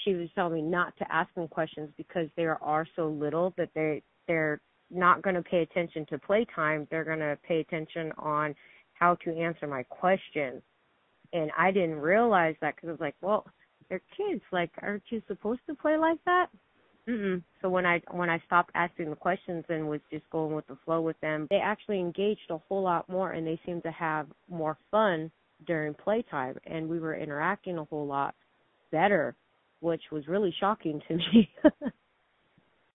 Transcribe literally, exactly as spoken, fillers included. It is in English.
she was telling me not to ask them questions because they are so little that they they're not going to pay attention to playtime. They're going to pay attention on how to answer my questions. And I didn't realize that because I was like, well, they're kids. Like, aren't you supposed to play like that? Mm-mm. So when I when I stopped asking the questions and was just going with the flow with them, they actually engaged a whole lot more, and they seemed to have more fun during playtime, and we were interacting a whole lot better, which was really shocking to me.